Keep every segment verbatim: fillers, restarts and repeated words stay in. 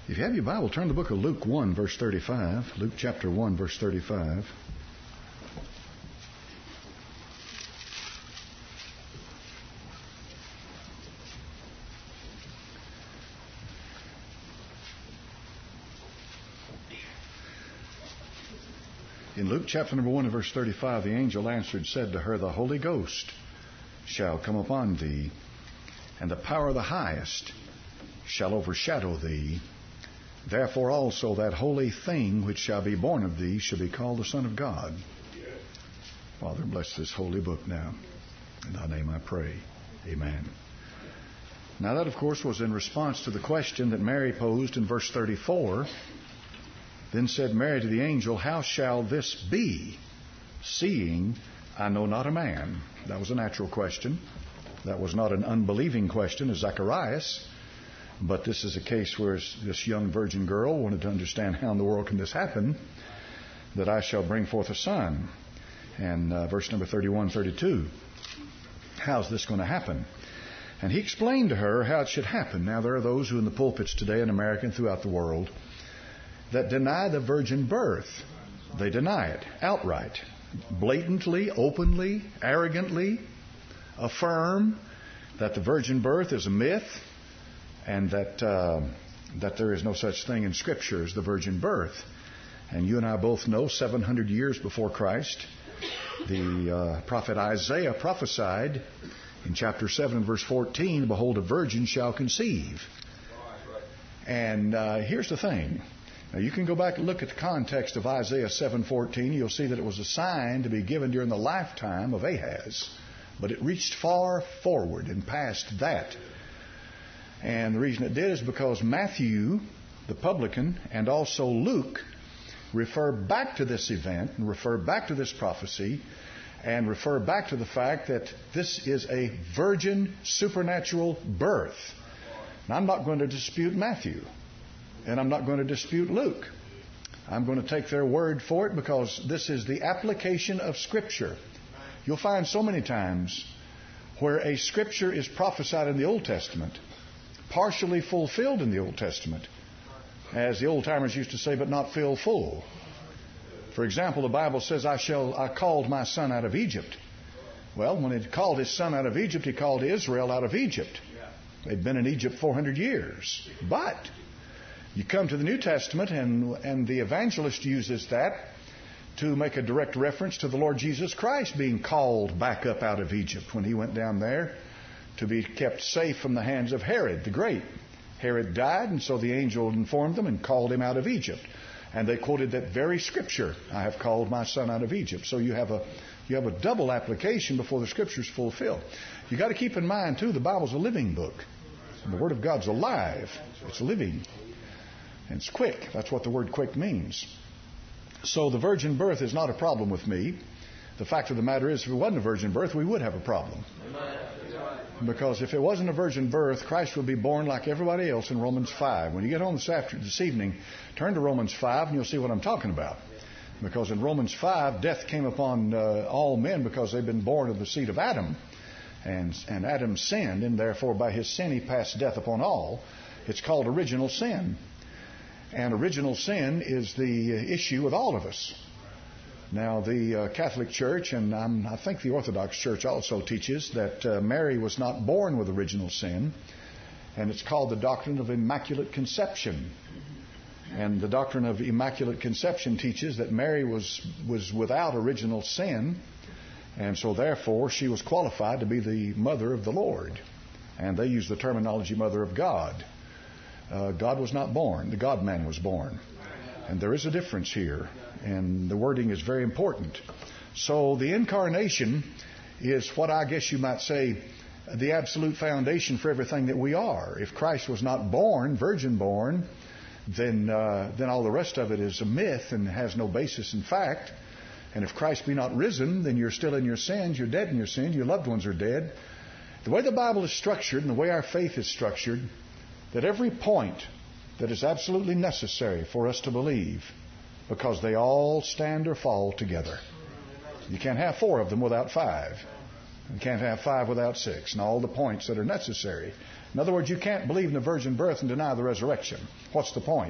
If you have your Bible, turn to the book of Luke one, verse thirty-five. Luke chapter one, verse thirty-five. In Luke chapter number one and verse thirty-five, the angel answered, said to her, the Holy Ghost shall come upon thee, and the power of the highest shall overshadow thee. Therefore also that holy thing which shall be born of thee shall be called the Son of God. Father, bless this holy book now. In thy name I pray. Amen. Now that, of course, was in response to the question that Mary posed in verse thirty-four. Then said Mary to the angel, how shall this be, seeing I know not a man? That was a natural question. That was not an unbelieving question as Zacharias. But this is a case where this young virgin girl wanted to understand how in the world can this happen, that I shall bring forth a son. And uh, verse number thirty-one, thirty-two, how's this going to happen? And he explained to her how it should happen. Now there are those who in the pulpits today in America and throughout the world that deny the virgin birth. They deny it outright, blatantly, openly, arrogantly affirm that the virgin birth is a myth, and that uh, that there is no such thing in Scripture as the virgin birth. And you and I both know seven hundred years before Christ, the uh, prophet Isaiah prophesied in chapter seven, verse fourteen, behold, a virgin shall conceive. And uh, here's the thing. Now you can go back and look at the context of Isaiah seven fourteen. You'll see that it was a sign to be given during the lifetime of Ahaz. But it reached far forward and past that. And the reason it did is because Matthew, the publican, and also Luke refer back to this event and refer back to this prophecy and refer back to the fact that this is a virgin supernatural birth. Now, I'm not going to dispute Matthew, and I'm not going to dispute Luke. I'm going to take their word for it because this is the application of Scripture. You'll find so many times where a Scripture is prophesied in the Old Testament, partially fulfilled in the Old Testament, as the old-timers used to say, but not filled full. For example, the Bible says, I shall, I called my son out of Egypt. Well, when he called his son out of Egypt, he called Israel out of Egypt. They'd been in Egypt four hundred years. But you come to the New Testament, and, and the evangelist uses that to make a direct reference to the Lord Jesus Christ being called back up out of Egypt when he went down there to be kept safe from the hands of Herod the Great. Herod died, and so the angel informed them and called him out of Egypt. And they quoted that very Scripture, I have called my son out of Egypt. So you have a you have a double application before the Scripture's fulfilled. You got to keep in mind, too, the Bible's a living book. And the Word of God's alive. It's living. And it's quick. That's what the word quick means. So the virgin birth is not a problem with me. The fact of the matter is, if it wasn't a virgin birth, we would have a problem. Because if it wasn't a virgin birth, Christ would be born like everybody else in Romans five. When you get home this after this evening, turn to Romans five and you'll see what I'm talking about. Because in Romans five, death came upon uh, all men because they've been born of the seed of Adam. And, and Adam sinned, and therefore by his sin he passed death upon all. It's called original sin. And original sin is the issue with all of us. Now, the uh, Catholic Church, and um, I think the Orthodox Church also teaches that uh, Mary was not born with original sin, and it's called the doctrine of Immaculate Conception. And the doctrine of Immaculate Conception teaches that Mary was was without original sin, and so therefore she was qualified to be the mother of the Lord. And they use the terminology mother of God. Uh, God was not born. The God-man was born. And there is a difference here. And the wording is very important. So the incarnation is what I guess you might say the absolute foundation for everything that we are. If Christ was not born, virgin born, then uh, then all the rest of it is a myth and has no basis in fact. And if Christ be not risen, then you're still in your sins. You're dead in your sins. Your loved ones are dead. The way the Bible is structured and the way our faith is structured, that every point that is absolutely necessary for us to believe, because they all stand or fall together. You can't have four of them without five. You can't have five without six, and all the points that are necessary. In other words, you can't believe in the virgin birth and deny the resurrection. What's the point?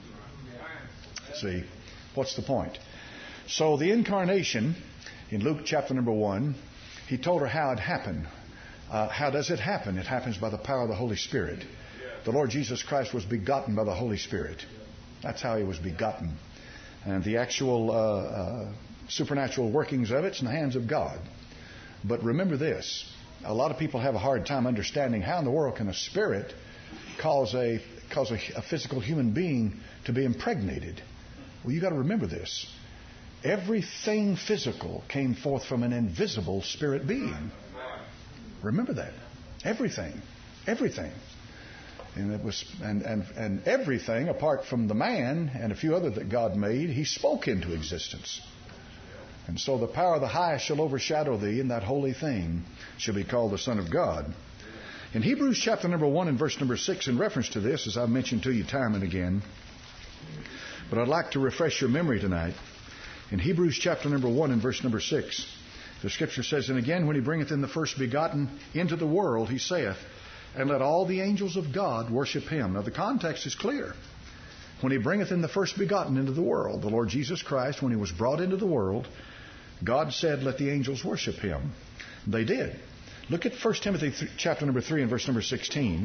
See, what's the point? So the incarnation, in Luke chapter number one, he told her how it happened. Uh, how does it happen? It happens by the power of the Holy Spirit. The Lord Jesus Christ was begotten by the Holy Spirit. That's how he was begotten. And the actual uh, uh, supernatural workings of it's in the hands of God. But remember this. A lot of people have a hard time understanding how in the world can a spirit cause a cause a, a physical human being to be impregnated. Well, you got to remember this. Everything physical came forth from an invisible spirit being. Remember that. Everything. Everything. And it was and, and, and everything apart from the man and a few other that God made, he spoke into existence. And so the power of the highest shall overshadow thee, and that holy thing shall be called the Son of God. In Hebrews chapter number one and verse number six, in reference to this, as I've mentioned to you time and again, but I'd like to refresh your memory tonight. In Hebrews chapter number one and verse number six, the Scripture says, And again, when he bringeth in the first begotten into the world, he saith, And let all the angels of God worship him. Now the context is clear. When he bringeth in the first begotten into the world, the Lord Jesus Christ, when he was brought into the world, God said, Let the angels worship him. They did. Look at First Timothy th- chapter number three and verse number sixteen.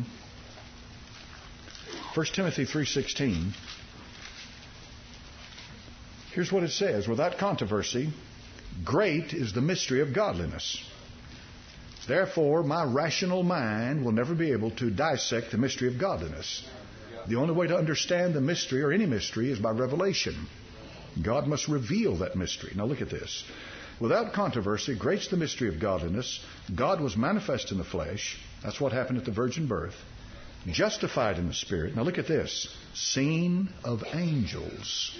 First Timothy three sixteen. Here's what it says. Without controversy, great is the mystery of godliness. Therefore, my rational mind will never be able to dissect the mystery of godliness. The only way to understand the mystery, or any mystery, is by revelation. God must reveal that mystery. Now look at this. Without controversy, great's the mystery of godliness. God was manifest in the flesh. That's what happened at the virgin birth. Justified in the Spirit. Now look at this. Seen of angels.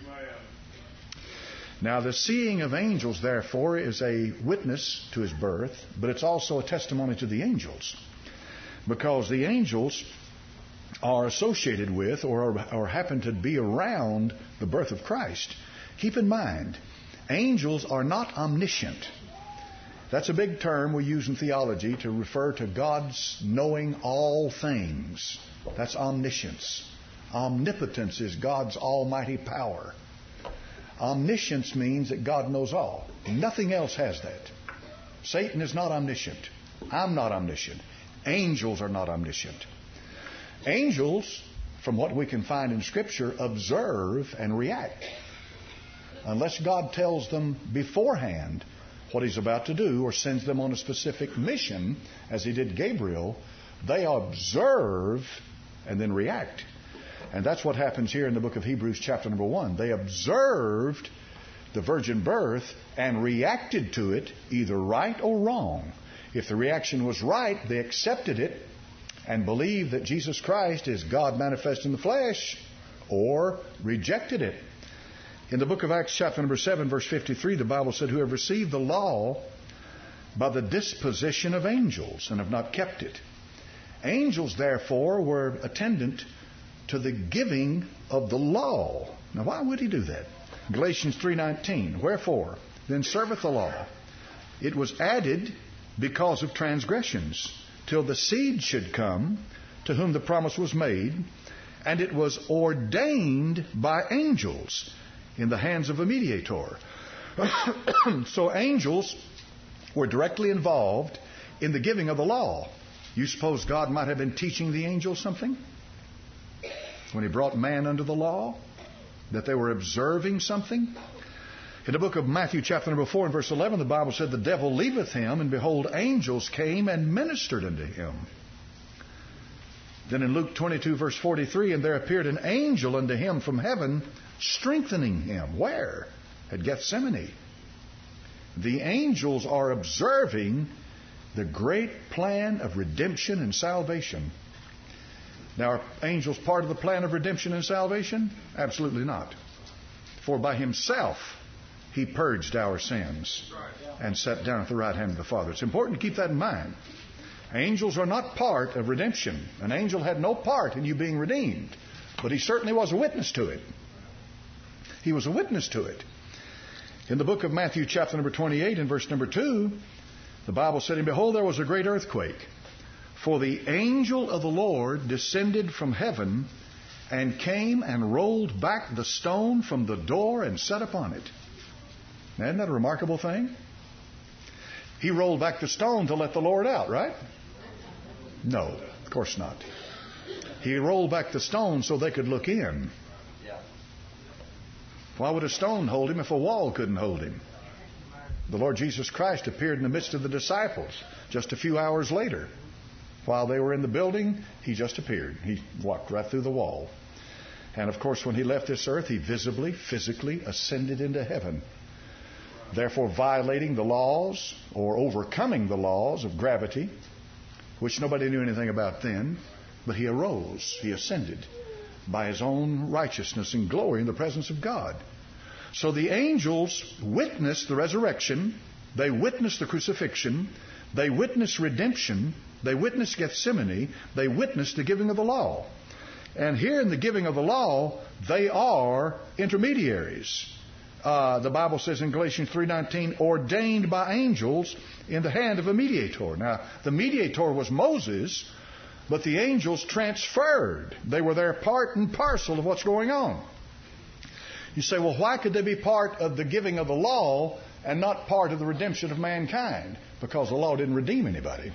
Now the seeing of angels, therefore, is a witness to his birth, but it's also a testimony to the angels. Because the angels are associated with or, or happen to be around the birth of Christ. Keep in mind, angels are not omniscient. That's a big term we use in theology to refer to God's knowing all things. That's omniscience. Omnipotence is God's almighty power. Omniscience means that God knows all. Nothing else has that. Satan is not omniscient. I'm not omniscient. Angels are not omniscient. Angels, from what we can find in Scripture, observe and react. Unless God tells them beforehand what he's about to do or sends them on a specific mission, as he did Gabriel, they observe and then react. And that's what happens here in the book of Hebrews chapter number one. They observed the virgin birth and reacted to it either right or wrong. If the reaction was right, they accepted it and believed that Jesus Christ is God manifest in the flesh, or rejected it. In the book of Acts chapter number seven verse fifty-three, the Bible said, Who have received the law by the disposition of angels and have not kept it. Angels, therefore, were attendant to the giving of the law. Now, why would he do that? Galatians three nineteen, Wherefore, then serveth the law. It was added because of transgressions, till the seed should come, to whom the promise was made, and it was ordained by angels in the hands of a mediator. So angels were directly involved in the giving of the law. You suppose God might have been teaching the angels something when he brought man under the law? That they were observing something? In the book of Matthew chapter number four and verse eleven, the Bible said, The devil leaveth him, and behold, angels came and ministered unto him. Then in Luke twenty-two verse forty-three, And there appeared an angel unto him from heaven, strengthening him. Where? At Gethsemane. The angels are observing the great plan of redemption and salvation. Now, are angels part of the plan of redemption and salvation? Absolutely not. For by himself he purged our sins and sat down at the right hand of the Father. It's important to keep that in mind. Angels are not part of redemption. An angel had no part in you being redeemed, but he certainly was a witness to it. He was a witness to it. In the book of Matthew chapter number twenty-eight and verse number two, The Bible said, and behold, there was a great earthquake. For the angel of the Lord descended from heaven and came and rolled back the stone from the door and sat upon it. Now, isn't that a remarkable thing? He rolled back the stone to let the Lord out, right? No, of course not. He rolled back the stone so they could look in. Why would a stone hold him if a wall couldn't hold him? The Lord Jesus Christ appeared in the midst of the disciples just a few hours later. While they were in the building, He just appeared. He walked right through the wall. And of course, when He left this earth, He visibly, physically ascended into heaven. Therefore, violating the laws or overcoming the laws of gravity, which nobody knew anything about then, but He arose, He ascended by His own righteousness and glory in the presence of God. So the angels witnessed the resurrection, they witnessed the crucifixion, they witnessed redemption, they witnessed Gethsemane, they witnessed the giving of the law. And here in the giving of the law, they are intermediaries. Uh, the Bible says in Galatians three nineteen, ordained by angels in the hand of a mediator. Now, the mediator was Moses, but the angels transferred. They were there part and parcel of what's going on. You say, well, why could they be part of the giving of the law and not part of the redemption of mankind? Because the law didn't redeem anybody.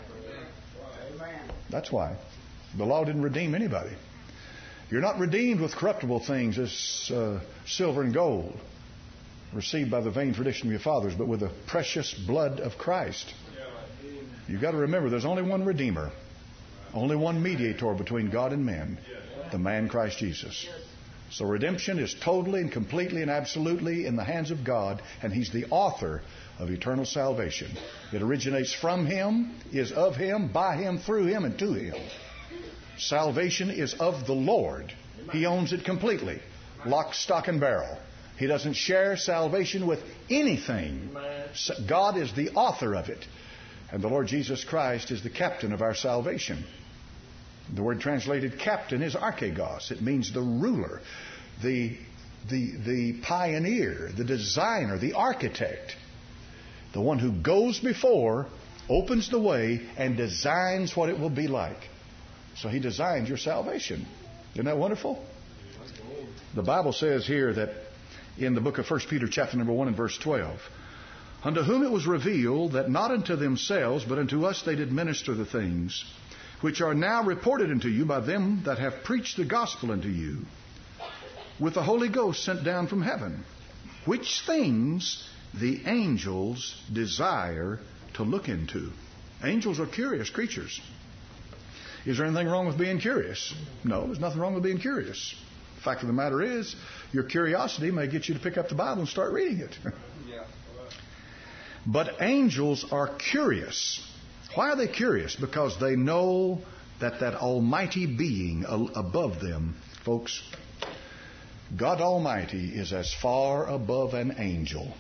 That's why. The law didn't redeem anybody. You're not redeemed with corruptible things as uh, silver and gold, received by the vain tradition of your fathers, but with the precious blood of Christ. You've got to remember, there's only one Redeemer, only one mediator between God and men, the man Christ Jesus. So redemption is totally and completely and absolutely in the hands of God, and He's the author of eternal salvation. It originates from Him, is of Him, by Him, through Him, and to Him. Salvation is of the Lord. He owns it completely, lock, stock, and barrel. He doesn't share salvation with anything. God is the author of it. And the Lord Jesus Christ is the captain of our salvation. The word translated captain is archegos. It means the ruler, the, the, the pioneer, the designer, the architect. The one who goes before, opens the way, and designs what it will be like. So He designed your salvation. Isn't that wonderful? The Bible says here that in the book of First Peter chapter number one and verse twelve, unto whom it was revealed that not unto themselves, but unto us they did minister the things which are now reported unto you by them that have preached the gospel unto you, with the Holy Ghost sent down from heaven, which things the angels desire to look into. Angels are curious creatures. Is there anything wrong with being curious? No, there's nothing wrong with being curious. The fact of the matter is, your curiosity may get you to pick up the Bible and start reading it. Yeah. But angels are curious. Why are they curious? Because they know that that almighty being above them, folks, God Almighty is as far above an angel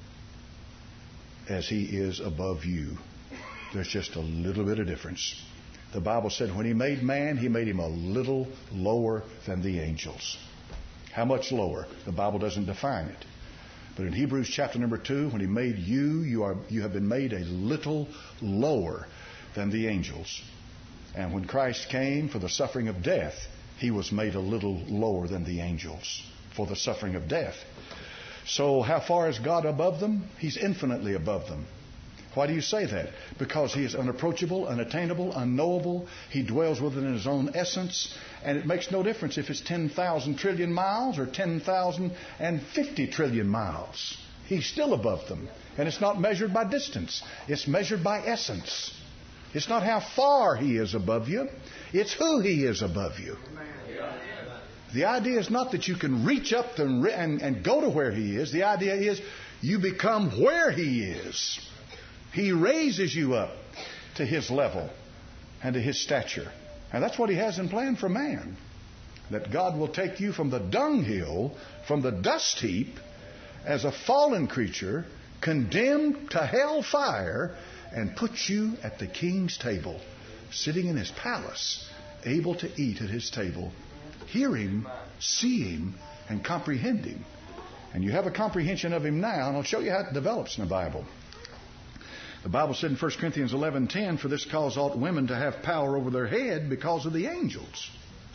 as He is above you. There's just a little bit of difference. The Bible said when He made man, He made him a little lower than the angels. How much lower? The Bible doesn't define it. But in Hebrews chapter number two, when He made you, you are you have been made a little lower than the angels. And when Christ came for the suffering of death, He was made a little lower than the angels for the suffering of death. So how far is God above them? He's infinitely above them. Why do you say that? Because He is unapproachable, unattainable, unknowable. He dwells within His own essence. And it makes no difference if it's ten thousand trillion miles or ten thousand fifty trillion miles. He's still above them. And it's not measured by distance. It's measured by essence. It's not how far He is above you. It's who He is above you. The idea is not that you can reach up and, and, and go to where He is. The idea is you become where He is. He raises you up to His level and to His stature. And that's what He has in plan for man. That God will take you from the dunghill, from the dust heap, as a fallen creature, condemned to hell fire, and put you at the King's table, sitting in His palace, able to eat at His table, hear Him, see Him, and comprehend Him. And you have a comprehension of Him now, and I'll show you how it develops in the Bible. The Bible said in First Corinthians eleven ten, for this cause ought women to have power over their head because of the angels.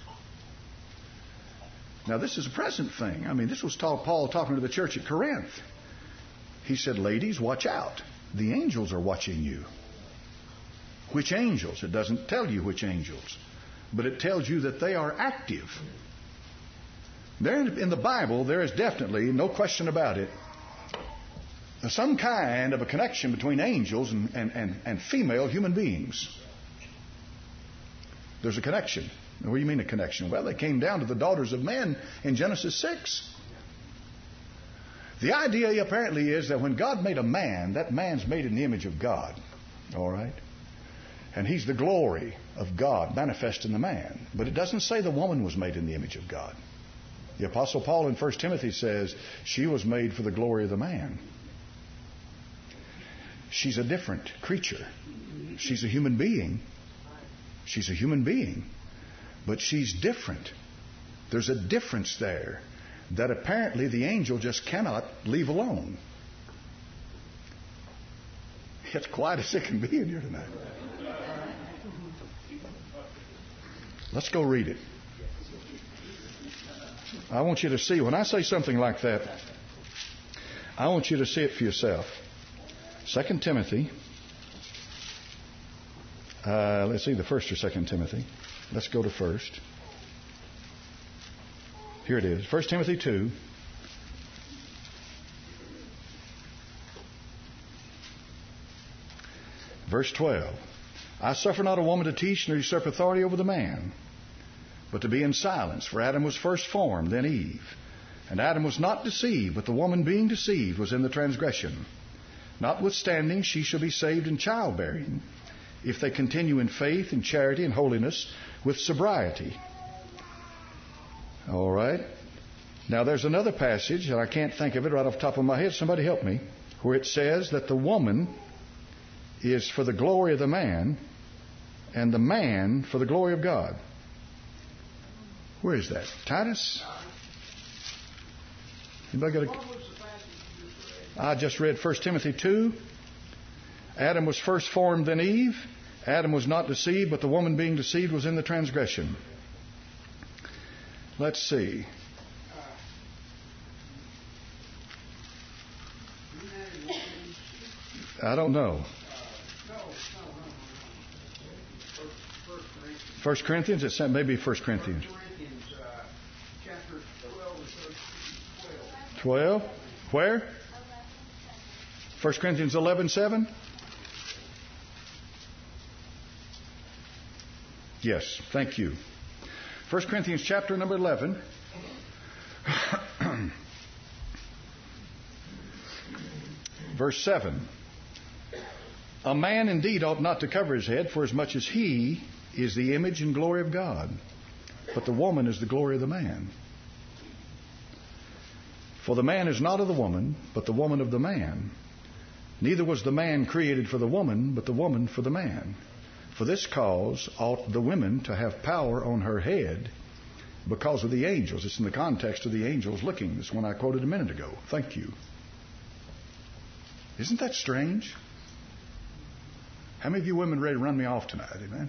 Now, this is a present thing. I mean, this was Paul talking to the church at Corinth. He said, ladies, watch out. The angels are watching you. Which angels? It doesn't tell you which angels, but it tells you that they are active. There in the Bible, there is definitely, no question about it, some kind of a connection between angels and, and, and, and female human beings. There's a connection. What do you mean a connection? Well, they came down to the daughters of men in Genesis six. The idea apparently is that when God made a man, that man's made in the image of God. All right? And he's the glory of God manifest in the man. But it doesn't say the woman was made in the image of God. The Apostle Paul in First Timothy says she was made for the glory of the man. She's a different creature. She's a human being. She's a human being. But she's different. There's a difference there that apparently the angel just cannot leave alone. It's quiet as it can be in here tonight. Let's go read it. I want you to see, when I say something like that, I want you to see it for yourself. Second Timothy. Uh, let's see, the first or Second Timothy. Let's go to first. Here it is. First Timothy two. Verse twelve. I suffer not a woman to teach nor usurp authority over the man, but to be in silence. For Adam was first formed, then Eve. And Adam was not deceived, but the woman being deceived was in the transgression. Notwithstanding, she shall be saved in childbearing, if they continue in faith and charity and holiness with sobriety. All right. Now there's another passage, and I can't think of it right off the top of my head. Somebody help me. Where it says that the woman is for the glory of the man, and the man for the glory of God. Where is that? Titus? Anybody got a... I just read First Timothy two. Adam was first formed, then Eve. Adam was not deceived, but the woman being deceived was in the transgression. Let's see. I don't know. First Corinthians? It's maybe First Corinthians. Twelve. Where? First Corinthians eleven seven. Yes, thank you. First Corinthians chapter number eleven. Verse seven. A man indeed ought not to cover his head, for as much as he is the image and glory of God, but the woman is the glory of the man. For the man is not of the woman, but the woman of the man. Neither was the man created for the woman, but the woman for the man. For this cause ought the women to have power on her head because of the angels. It's in the context of the angels looking. This one I quoted a minute ago. Thank you. Isn't that strange? How many of you women ready to run me off tonight? Amen.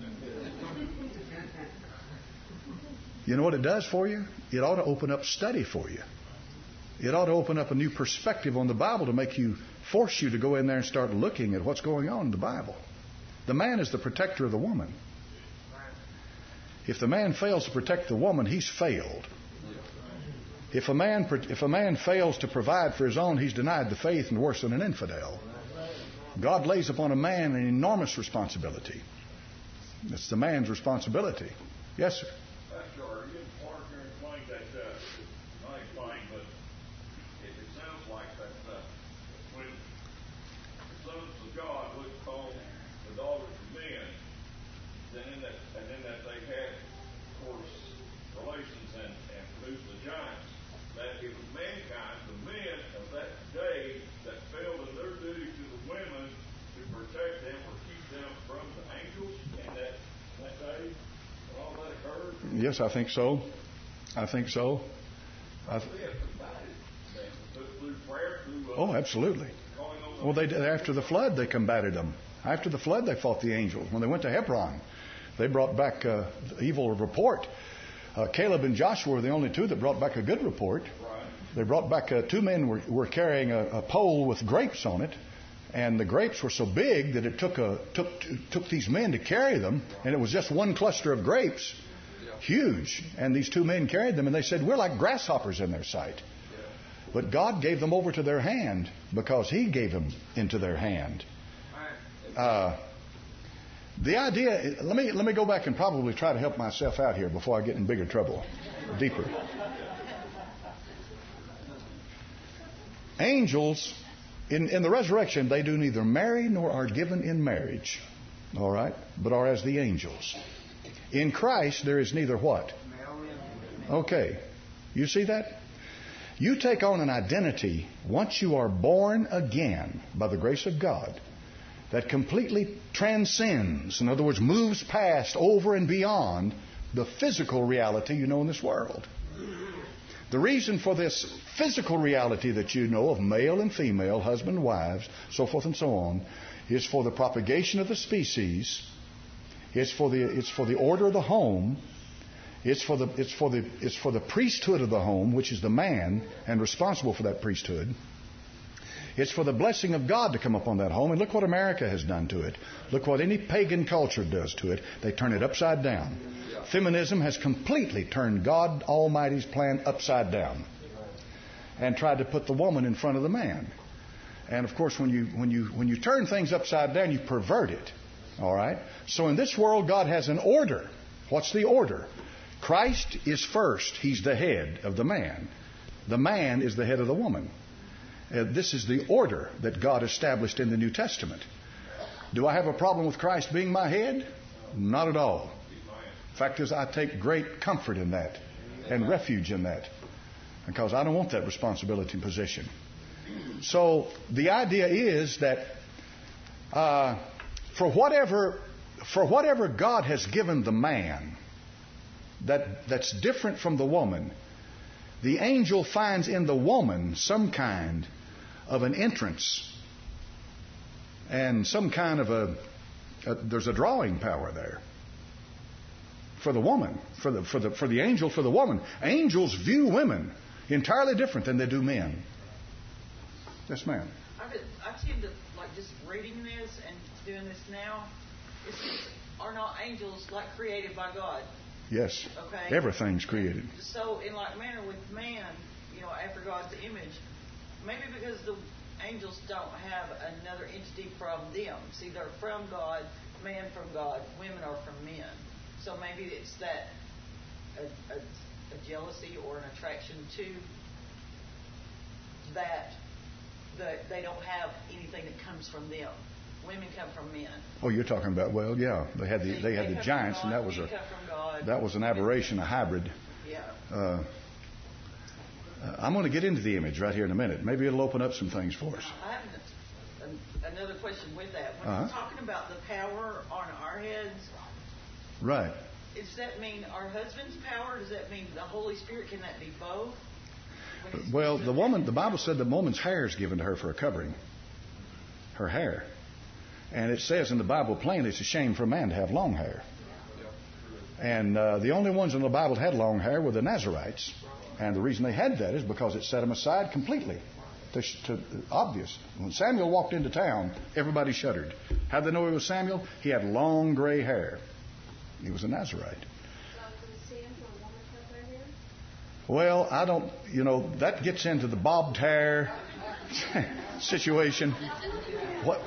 You know what it does for you? It ought to open up study for you. It ought to open up a new perspective on the Bible to make you, force you to go in there and start looking at what's going on in the Bible. The man is the protector of the woman. If the man fails to protect the woman, he's failed. If a man, if a man fails to provide for his own, he's denied the faith and worse than an infidel. God lays upon a man an enormous responsibility. It's the man's responsibility. Yes, sir. Yes, I think so. I think so. I th- oh, absolutely. Well, they after the flood, they combated them. After the flood, they fought the angels. When they went to Hebron, they brought back uh, the evil report. Uh, Caleb and Joshua were the only two that brought back a good report. They brought back uh, two men were, were carrying a, a pole with grapes on it, and the grapes were so big that it took a took took these men to carry them, and it was just one cluster of grapes, huge. And these two men carried them, and they said, "We're like grasshoppers in their sight." But God gave them over to their hand because He gave them into their hand. Uh, the idea. Let me let me go back and probably try to help myself out here before I get in bigger trouble, deeper. Angels, in, in the resurrection, they do neither marry nor are given in marriage. All right? But are as the angels. In Christ, there is neither what? Okay. You see that? You take on an identity once you are born again by the grace of God that completely transcends, in other words, moves past, over and beyond the physical reality you know in this world. The reason for this physical reality that you know of male and female, husband and wives, so forth and so on, is for the propagation of the species. It's for the it's for the order of the home. It's for the it's for the it's for the priesthood of the home, which is the man and responsible for that priesthood. It's for the blessing of God to come upon that home. And look what America has done to it. Look what any pagan culture does to it. They turn it upside down. Feminism has completely turned God Almighty's plan upside down and tried to put the woman in front of the man. And of course, when you when you when you turn things upside down, you pervert it. All right? So in this world, God has an order. What's the order? Christ is first. He's the head of the man. The man is the head of the woman. Uh, this is the order that God established in the New Testament. Do I have a problem with Christ being my head? Not at all. Fact is, I take great comfort in that and refuge in that because I don't want that responsibility and position. So the idea is that uh, for whatever for whatever God has given the man that that's different from the woman, the angel finds in the woman some kind of an entrance and some kind of a, a there's a drawing power there. For the woman, for the for the for the angel, for the woman. Angels view women entirely different than they do men. Yes, ma'am. I, could, I tend to like just reading this and doing this now. It's, are not angels like created by God? Yes. Okay. Everything's created. So in like manner with man, you know, after God's image, maybe because the angels don't have another entity from them. See, they're from God, man from God, women are from men. So maybe it's that a, a, a jealousy or an attraction to that that they don't have anything that comes from them. Women come from men. Oh, you're talking about well, yeah, they had the they, they had the giants, God, and that was a that was an aberration, a hybrid. Yeah. Uh, I'm going to get into the image right here in a minute. Maybe it'll open up some things for us. I have an, another question with that. When uh-huh. we're talking about the power on our heads. Right. Does that mean our husband's power? Does that mean the Holy Spirit? Can that be both? Well, the woman, the Bible said the woman's hair is given to her for a covering. Her hair. And it says in the Bible plainly it's a shame for a man to have long hair. And uh, the only ones in the Bible that had long hair were the Nazarites. And the reason they had that is because it set them aside completely. To, to, obvious. When Samuel walked into town, everybody shuddered. How did they know he was Samuel? He had long gray hair. He was a Nazarite. Well, I don't, you know, that gets into the bobbed hair situation. What?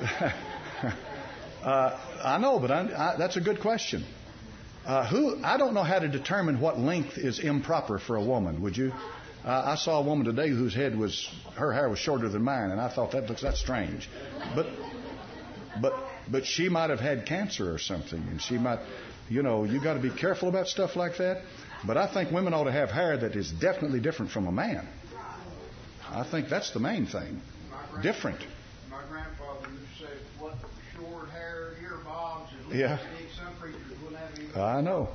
uh, I know, but I, I, that's a good question. Uh, who? I don't know how to determine what length is improper for a woman. Would you? Uh, I saw a woman today whose head was, her hair was shorter than mine, and I thought that looks that's strange. But, but, but she might have had cancer or something, and she might. You know, you got to be careful about stuff like that. But I think women ought to have hair that is definitely different from a man. I think that's the main thing. Different. My grandfather used to say, "What short hair, ear bobs is yeah. Some preachers wouldn't have any." I know.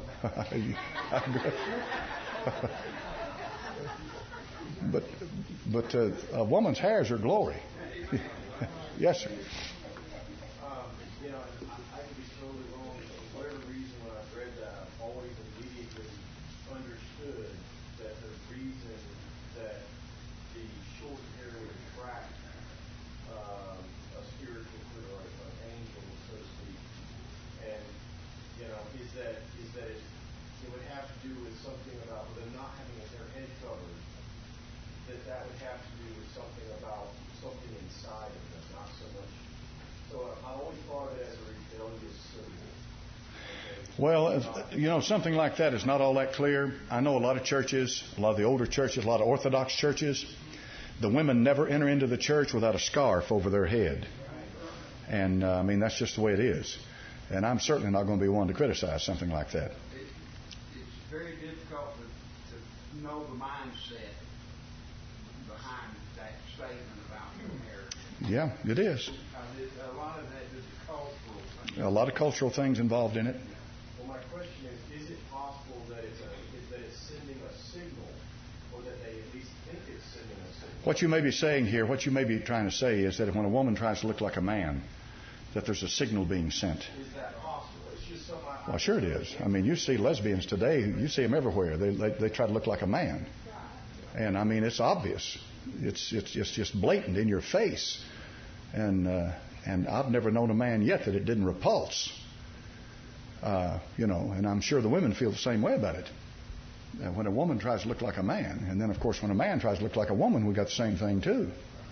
but but uh, a woman's hair is her glory. Yes, sir. Um, you know, I, I could be totally wrong. For whatever reason, when I've read that, I've always immediately understood that the reason that the short hair would attract um, a spiritual or an angel, so to speak, and you know, is that is that it, it would have to do with something about them not having their head covered. That that would have to do with something about something inside of them, not so much. So I always thought of it as a rebellious symbol. Okay. Well, you know, something like that is not all that clear. I know a lot of churches, a lot of the older churches, a lot of Orthodox churches, the women never enter into the church without a scarf over their head. And, uh, I mean, that's just the way it is. And I'm certainly not going to be one to criticize something like that. It, it's very difficult to, to know the mindset behind that statement about marriage. Yeah, it is. Uh, it, a lot of that is a cultural thing. A lot of cultural things involved in it. Well, my question is, is it possible that it's, a, is that it's sending a signal, or that they at least think it's sending a signal? What you may be saying here, what you may be trying to say is that when a woman tries to look like a man, that there's a signal being sent. Is that possible? It's just something I... Well, sure it is. I mean, you see lesbians today, you see them everywhere. They, they, they try to look like a man. And, I mean, it's obvious. It's it's it's just blatant in your face. And uh, and I've never known a man yet that it didn't repulse. Uh, you know, and I'm sure the women feel the same way about it. Uh, when a woman tries to look like a man, and then, of course, when a man tries to look like a woman, we got the same thing, too.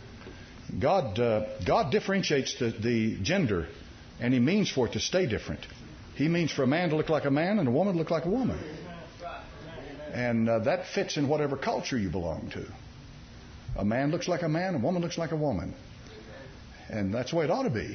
God uh, God differentiates the, the gender, and He means for it to stay different. He means for a man to look like a man and a woman to look like a woman. And uh, that fits in whatever culture you belong to. A man looks like a man, a woman looks like a woman. And that's the way it ought to be.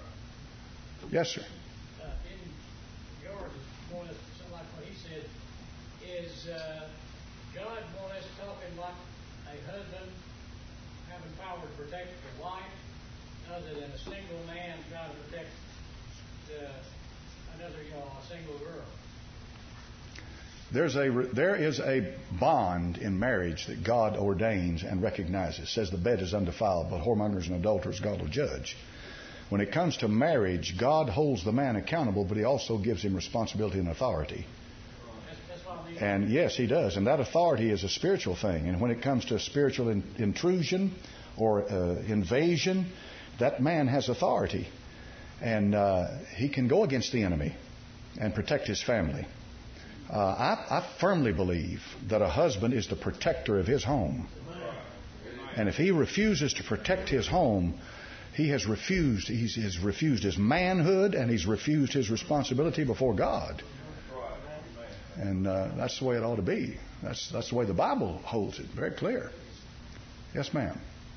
Yes, sir. Uh, in yours, more something like what he said, is uh, God more or less talking like a husband having power to protect the wife, other than a single man trying to protect uh, another, you know, a single girl. There's a, there is a bond in marriage that God ordains and recognizes. It says the bed is undefiled, but whoremongers and adulterers God will judge. When it comes to marriage, God holds the man accountable, but He also gives him responsibility and authority. That's, that's what I mean. And yes, He does. And that authority is a spiritual thing. And when it comes to spiritual in, intrusion or uh, invasion, that man has authority. And uh, he can go against the enemy and protect his family. Uh, I, I firmly believe that a husband is the protector of his home. And if he refuses to protect his home, he has refused, he's, he's refused his manhood, and he's refused his responsibility before God. And uh, that's the way it ought to be. That's, that's the way the Bible holds it. Very clear. Yes, ma'am.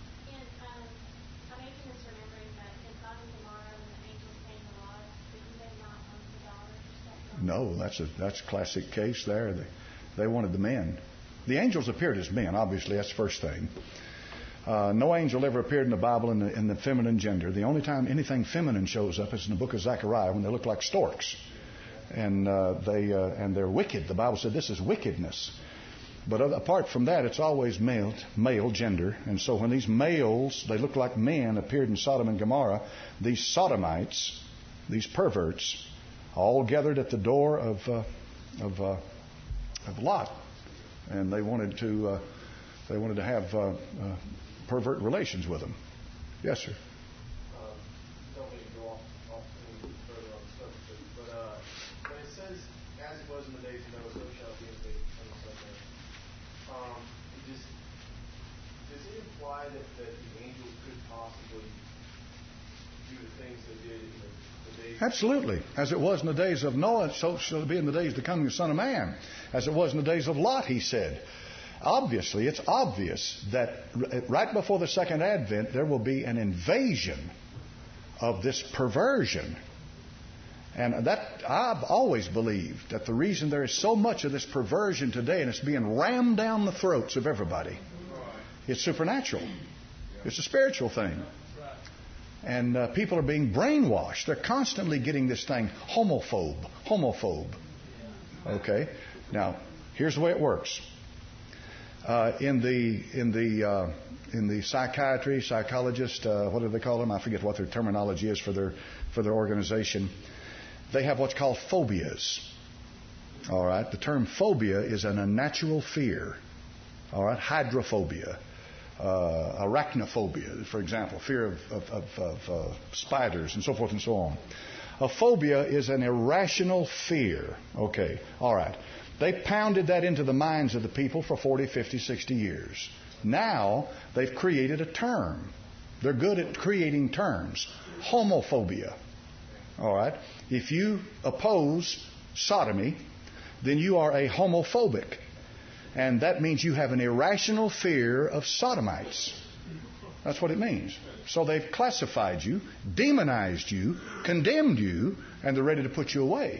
No, that's a that's a classic case there. They, they wanted the men. The angels appeared as men, obviously. That's the first thing. Uh, no angel ever appeared in the Bible in the, in the feminine gender. The only time anything feminine shows up is in the book of Zechariah when they look like storks. And uh, they uh, and they're wicked. The Bible said this is wickedness. But apart from that, it's always male, male gender. And so when these males, they look like men, appeared in Sodom and Gomorrah, these sodomites, these perverts, all gathered at the door of uh, of, uh, of Lot, and they wanted to uh, they wanted to have uh, uh, pervert relations with him. Yes, sir. Uh, don't mean to go off, off any further on the subject, but uh, when it says, "As it was in the days of Noah, so shall it be in the days of the Son of Man," um, it just does it imply that, that the angels could possibly do the things they did in the Absolutely. As it was in the days of Noah, so shall it be in the days of the coming of the Son of Man. As it was in the days of Lot, he said. Obviously, it's obvious that right before the second advent, there will be an invasion of this perversion. And that I've always believed that the reason there is so much of this perversion today, and it's being rammed down the throats of everybody, it's supernatural. It's a spiritual thing. And uh, people are being brainwashed. They're constantly getting this thing, homophobe, homophobe. Okay? Now, here's the way it works. Uh, in the in the uh, in the psychiatry, psychologist, uh, what do they call them? I forget what their terminology is for their for their organization. They have what's called phobias. All right. The term phobia is an unnatural fear. All right. Hydrophobia, uh, arachnophobia, for example, fear of, of, of, of uh, spiders and so forth and so on. A phobia is an irrational fear. Okay. All right. They pounded that into the minds of the people for forty, fifty, sixty years. Now they've created a term. They're good at creating terms. Homophobia. All right. If you oppose sodomy, then you are a homophobic. And that means you have an irrational fear of sodomites. That's what it means. So they've classified you, demonized you, condemned you, and they're ready to put you away.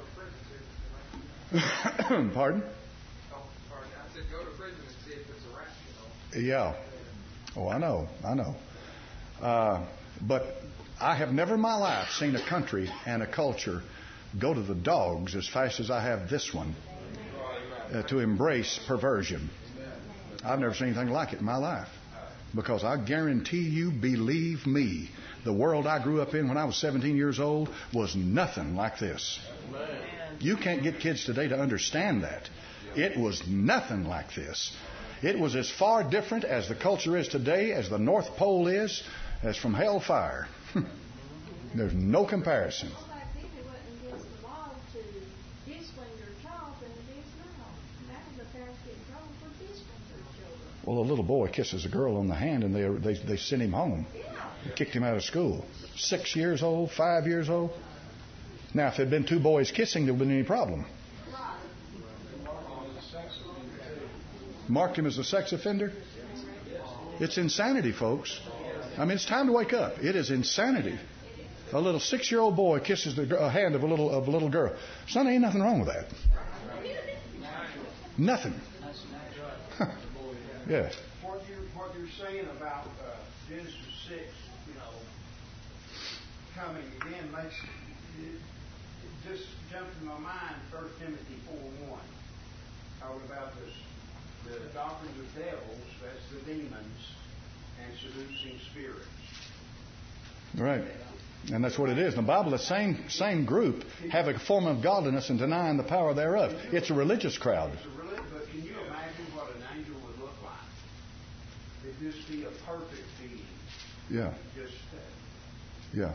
Pardon? Oh, pardon. I said go to prison and see if it's irrational. Yeah. Oh, I know. I know. Uh, but I have never in my life seen a country and a culture go to the dogs as fast as I have this one uh, to embrace perversion. I've never seen anything like it in my life. Because I guarantee you, believe me, the world I grew up in when I was seventeen years old was nothing like this. You can't get kids today to understand that. It was nothing like this. It was as far different as the culture is today, as the North Pole is, as from hellfire. There's no comparison. Well, a little boy kisses a girl on the hand and they they, they sent him home. They kicked him out of school. Six years old, five years old. Now, if there had been two boys kissing, there would have been any problem. Marked him as a sex offender? It's insanity, folks. I mean, it's time to wake up. It is insanity. A little six-year-old boy kisses the a hand of a little of a little girl. Son, ain't nothing wrong with that. Nothing. Yeah. What you what you're saying about uh, Genesis six, you know, coming again makes it, it just jumped in my mind. First Timothy four one, talking about this the doctrines of devils, that's the demons, and seducing spirits. Right. And that's what it is. In the Bible, the same same group have a form of godliness and denying the power thereof. It's a religious crowd. It's a relig- but can you imagine what an angel would look like? It'd just be a perfect being. Yeah. Just uh, Yeah.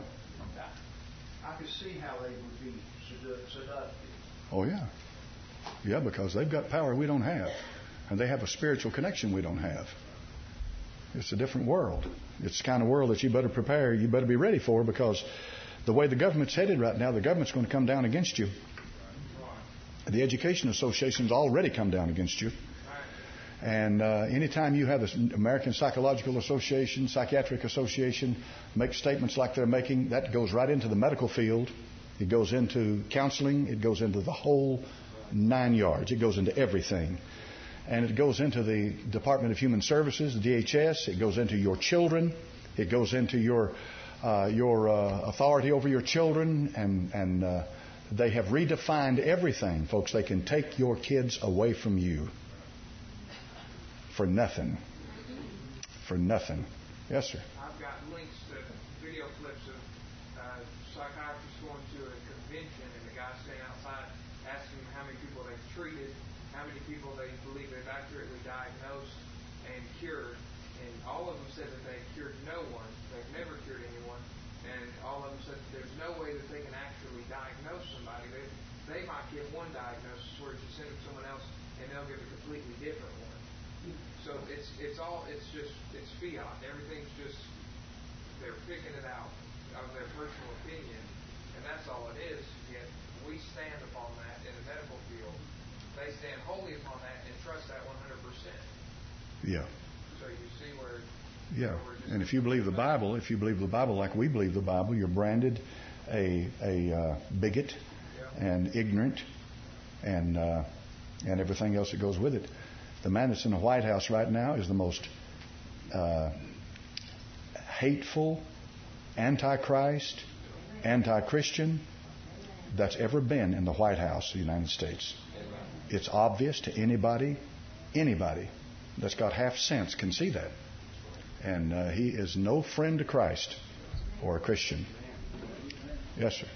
I could see how they would be sedu- seductive. Oh, yeah. Yeah, because they've got power we don't have. And they have a spiritual connection we don't have. It's a different world. It's the kind of world that you better prepare, you better be ready for, because the way the government's headed right now, the government's going to come down against you. The Education Association's already come down against you. And uh, anytime you have the American Psychological Association, Psychiatric Association make statements like they're making, that goes right into the medical field. It goes into counseling. It goes into the whole nine yards. It goes into everything. And it goes into the Department of Human Services, the D H S. It goes into your children. It goes into your uh, your uh, authority over your children. And, and uh, they have redefined everything, folks. They can take your kids away from you for nothing. For nothing. Yes, sir. I've got links to video clips of uh, psychiatrists going to a convention and the guy standing outside asking them how many people they've treated, how many people they believe they've accurately diagnosed and cured. And all of them said that they've cured no one. They've never cured anyone. And all of them said that there's no way that they can actually diagnose somebody. They, they might give one diagnosis where you send them to someone else and they'll give a completely different one. So it's it's all it's just it's fiat. Everything's just they're picking it out of their personal opinion, and that's all it is. Yet we stand upon that in the medical field. They stand wholly upon that and trust that one hundred percent. Yeah. So you see where. Yeah. And if you believe the Bible, if you believe the Bible like we believe the Bible, you're branded a a uh, bigot yeah. and ignorant and uh, and everything else that goes with it. The man that's in the White House right now is the most uh, hateful, anti-Christ, anti-Christian that's ever been in the White House of the United States. It's obvious to anybody, anybody that's got half sense can see that. And uh, he is no friend to Christ or a Christian. Yes, sir.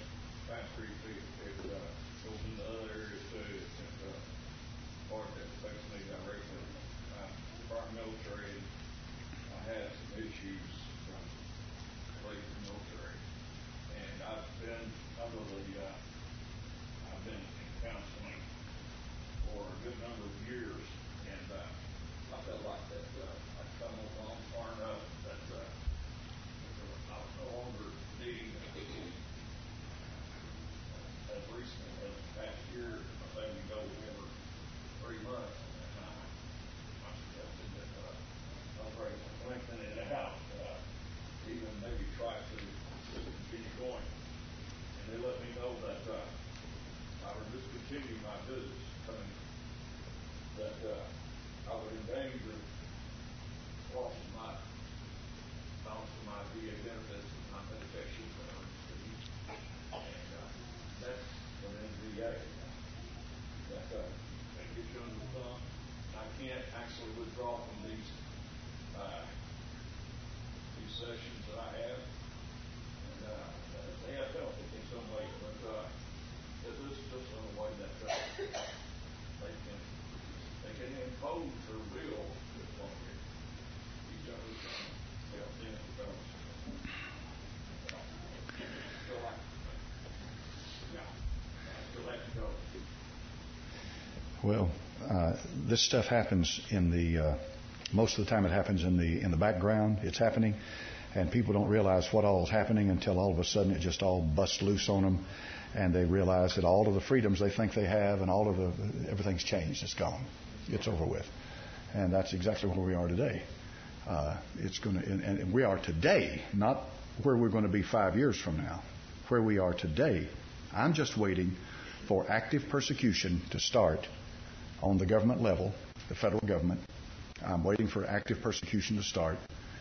Well, uh, this stuff happens in the, uh, most of the time it happens in the in the background. It's happening, and people don't realize what all is happening until all of a sudden it just all busts loose on them, and they realize that all of the freedoms they think they have and all of the, everything's changed. It's gone. It's over with. And that's exactly where we are today. Uh, it's going to, and, and we are today, not where we're going to be five years from now. Where we are today, I'm just waiting for active persecution to start on the government level, the federal government. I'm waiting for active persecution to start,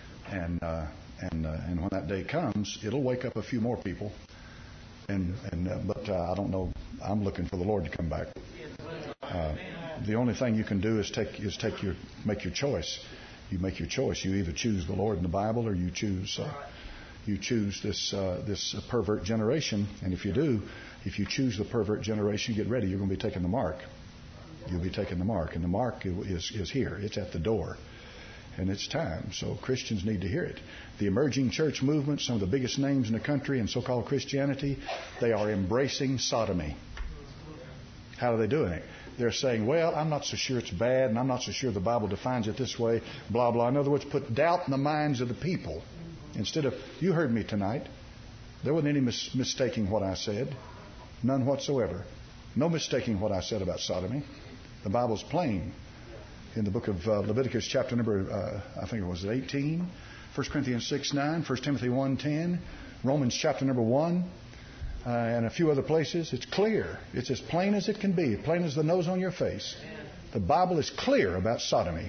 and uh, and uh, and when that day comes, it'll wake up a few more people. And and uh, but uh, I don't know. I'm looking for the Lord to come back. Uh, the only thing you can do is take is take your make your choice. You make your choice. You either choose the Lord in the Bible, or you choose uh, you choose this uh, this pervert generation. And if you do, if you choose the pervert generation, get ready. You're going to be taking the mark. You'll be taking the mark, and the mark is is here. It's at the door, and it's time. So Christians need to hear it. The emerging church movement, some of the biggest names in the country in so-called Christianity, they are embracing sodomy. How are they doing it? They're saying, well, I'm not so sure it's bad, and I'm not so sure the Bible defines it this way, blah, blah. In other words, put doubt in the minds of the people. Instead of, you heard me tonight. There wasn't any mis- mistaking what I said. None whatsoever. No mistaking what I said about sodomy. The Bible's plain. In the book of uh, Leviticus chapter number, uh, I think it was eighteen, First Corinthians six nine, First Timothy one ten, Romans chapter number one, uh, and a few other places. It's clear. It's as plain as it can be, plain as the nose on your face. The Bible is clear about sodomy.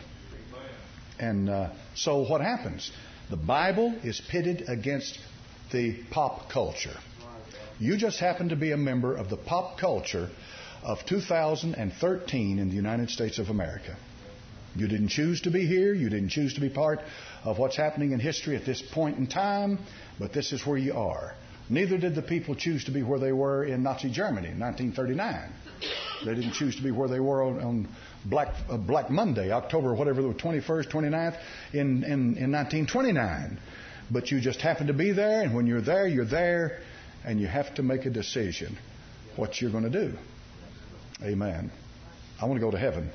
And uh, so what happens? The Bible is pitted against the pop culture. You just happen to be a member of the pop culture of two thousand thirteen in the United States of America. You didn't choose to be here. You didn't choose to be part of what's happening in history at this point in time, but this is where you are. Neither did the people choose to be where they were in Nazi Germany in nineteen thirty-nine. They didn't choose to be where they were on, on Black uh, Black Monday, October, whatever, the twenty-first, twenty-ninth in, in, in nineteen twenty-nine. But you just happen to be there, and when you're there, you're there, and you have to make a decision what you're going to do. Amen. I want to go to heaven.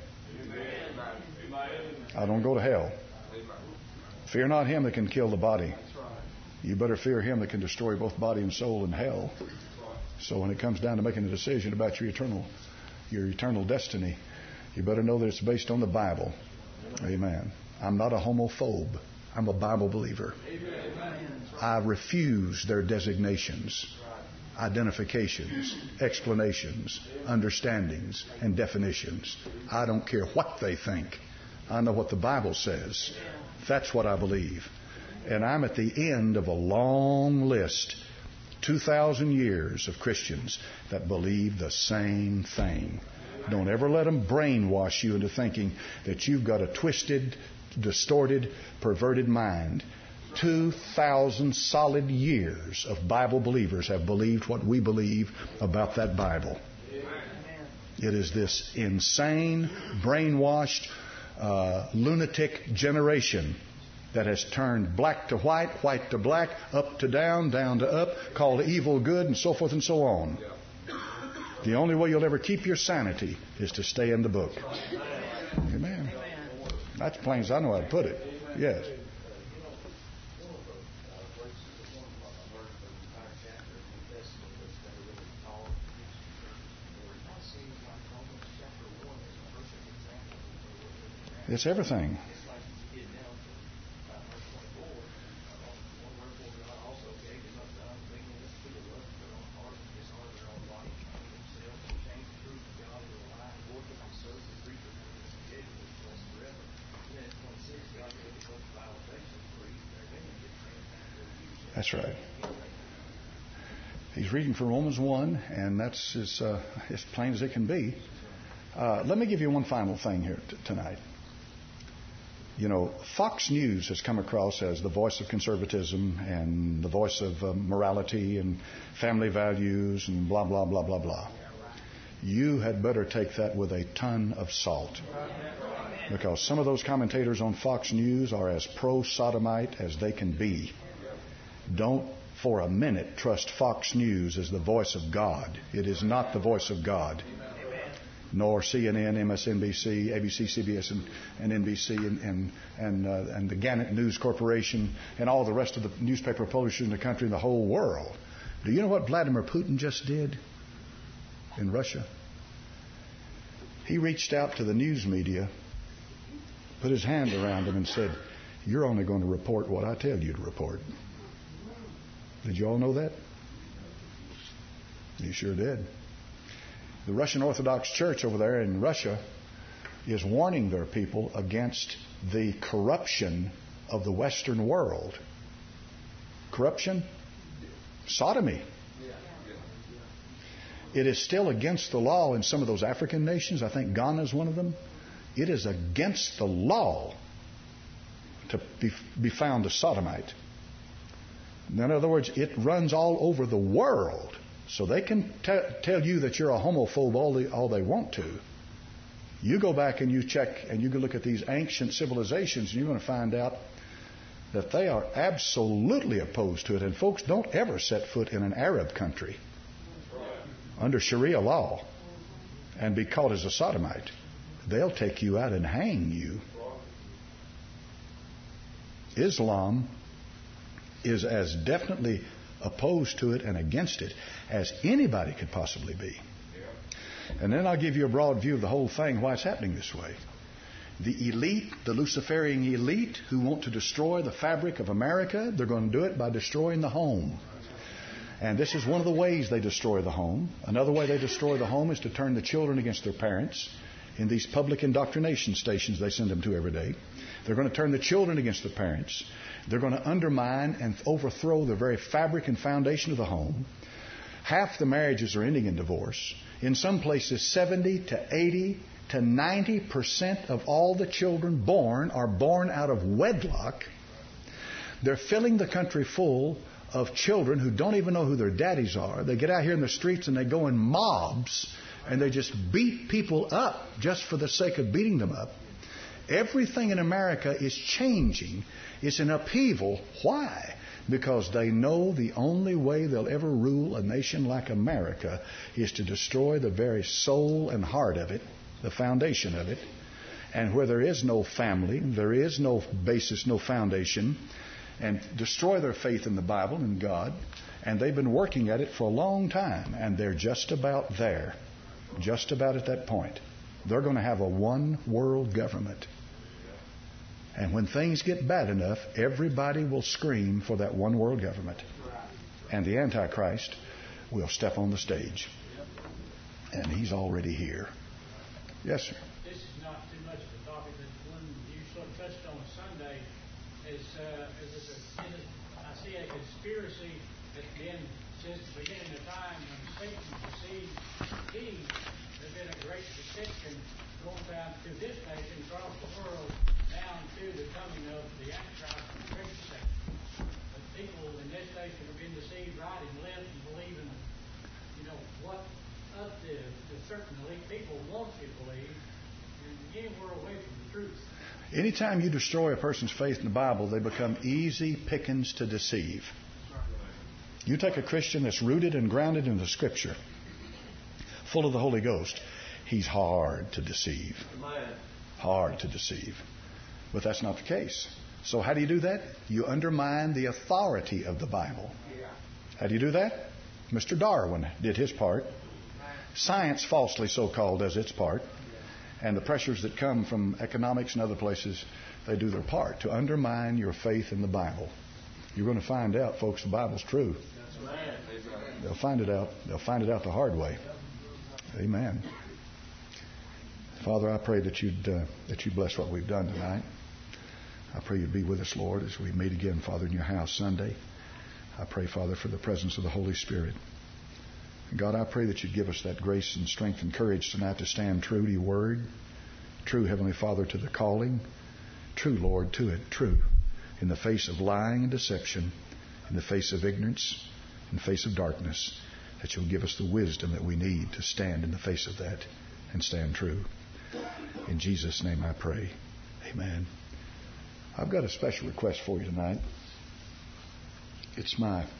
I don't go to hell. Fear not him that can kill the body. You better fear him that can destroy both body and soul in hell. So when it comes down to making a decision about your eternal, your eternal destiny, you better know that it's based on the Bible. Amen. I'm not a homophobe. I'm a Bible believer. I refuse their designations, identifications, explanations, understandings, and definitions. I don't care what they think. I know what the Bible says. That's what I believe. And I'm at the end of a long list, two thousand years of Christians that believe the same thing. Don't ever let them brainwash you into thinking that you've got a twisted, distorted, perverted mind. Two thousand solid years of Bible believers have believed what we believe about that Bible. It is this insane, brainwashed, uh, lunatic generation that has turned black to white, white to black, up to down, down to up, called evil good, and so forth and so on. The only way you'll ever keep your sanity is to stay in the book. Amen. That's plain as I know how to put it. Yes. It's everything. That's right. He's reading from Romans one, and that's as, uh, as plain as it can be. Uh, let me give you one final thing here t- tonight. You know, Fox News has come across as the voice of conservatism and the voice of uh, morality and family values and blah, blah, blah, blah, blah. You had better take that with a ton of salt. Because some of those commentators on Fox News are as pro-sodomite as they can be. Don't for a minute trust Fox News as the voice of God. It is not the voice of God. Nor C N N, M S N B C, A B C, C B S, and, and N B C, and and and, uh, and the Gannett News Corporation, and all the rest of the newspaper publishers in the country and the whole world. Do you know what Vladimir Putin just did in Russia? He reached out to the news media, put his hand around them, and said, "You're only going to report what I tell you to report." Did you all know that? You sure did. The Russian Orthodox Church over there in Russia is warning their people against the corruption of the Western world. Corruption? Sodomy. It is still against the law in some of those African nations. I think Ghana is one of them. It is against the law to be, be found a sodomite. In other words, it runs all over the world. So they can t- tell you that you're a homophobe all, the, all they want to. You go back and you check and you can look at these ancient civilizations and you're going to find out that they are absolutely opposed to it. And folks, don't ever set foot in an Arab country under Sharia law and be caught as a sodomite. They'll take you out and hang you. Islam is as definitely opposed to it and against it as anybody could possibly be. And then I'll give you a broad view of the whole thing, why it's happening this way. The elite, the Luciferian elite who want to destroy the fabric of America, they're going to do it by destroying the home. And this is one of the ways they destroy the home. Another way they destroy the home is to turn the children against their parents in these public indoctrination stations they send them to every day. They're going to turn the children against their parents. They're going to undermine and overthrow the very fabric and foundation of the home. Half the marriages are ending in divorce. In some places, seventy to eighty to ninety percent of all the children born are born out of wedlock. They're filling the country full of children who don't even know who their daddies are. They get out here in the streets and they go in mobs and they just beat people up just for the sake of beating them up. Everything in America is changing. It's an upheaval. Why? Because they know the only way they'll ever rule a nation like America is to destroy the very soul and heart of it, the foundation of it. And where there is no family, there is no basis, no foundation, and destroy their faith in the Bible and God. And they've been working at it for a long time, and they're just about there, just about at that point. They're going to have a one world government. And when things get bad enough, everybody will scream for that one world government. And the Antichrist will step on the stage. And he's already here. Yes, sir. This is not too much of a topic, but one you sort of touched on Sunday is, uh, is a, is a, I see a conspiracy that's been since the beginning of time when Satan deceived Eve there's been a great distinction going down to this nation, across the world, down to the coming of the Antichrist and the tribulation. But people in this nation have been deceived right and left and believing, you know, what up the, the certain elite people want you to believe, and anywhere away from the truth. Anytime you destroy a person's faith in the Bible, they become easy pickings to deceive. You take a Christian that's rooted and grounded in the Scripture, full of the Holy Ghost, he's hard to deceive. Hard to deceive. But that's not the case. So how do you do that? You undermine the authority of the Bible. How do you do that? Mister Darwin did his part. Science, falsely so-called, does its part. And the pressures that come from economics and other places, they do their part to undermine your faith in the Bible. You're going to find out, folks, the Bible's true. They'll find it out. They'll find it out the hard way. Amen. Father, I pray that you'd uh, that you bless what we've done tonight. I pray you'd be with us, Lord, as we meet again, Father, in your house Sunday. I pray, Father, for the presence of the Holy Spirit. God, I pray that you'd give us that grace and strength and courage tonight to stand true to your word, true, Heavenly Father, to the calling, true, Lord, to it, true, in the face of lying and deception, in the face of ignorance, in the face of darkness, that you'll give us the wisdom that we need to stand in the face of that and stand true. In Jesus' name I pray. Amen. I've got a special request for you tonight. It's my